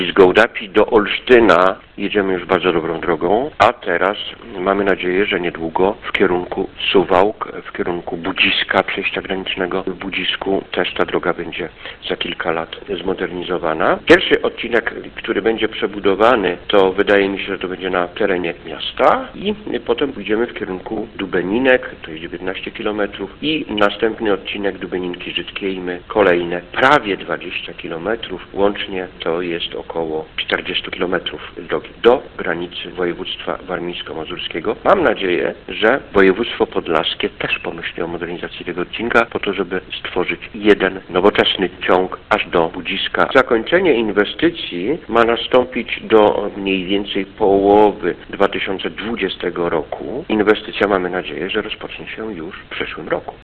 Z Gołdapi do Olsztyna jedziemy już bardzo dobrą drogą, a teraz mamy nadzieję, że niedługo w kierunku Suwałk, w kierunku Budziska, przejścia granicznego w Budzisku też ta droga będzie za kilka lat zmodernizowana. Pierwszy odcinek, który będzie przebudowany, to wydaje mi się, że to będzie na terenie miasta i potem pójdziemy w kierunku Dubeninek, to jest 19 km i następny odcinek Dubeninki Żydkiejmy, kolejne prawie 20 km, łącznie to jest około 40 km drogi do granicy województwa warmińsko-mazurskiego. Mam nadzieję, że województwo podlaskie też pomyśli o modernizacji tego odcinka po to, żeby stworzyć jeden nowoczesny ciąg aż do Budziska. Zakończenie inwestycji ma nastąpić do mniej więcej połowy 2020 roku. Inwestycja, mamy nadzieję, że rozpocznie się już w przyszłym roku.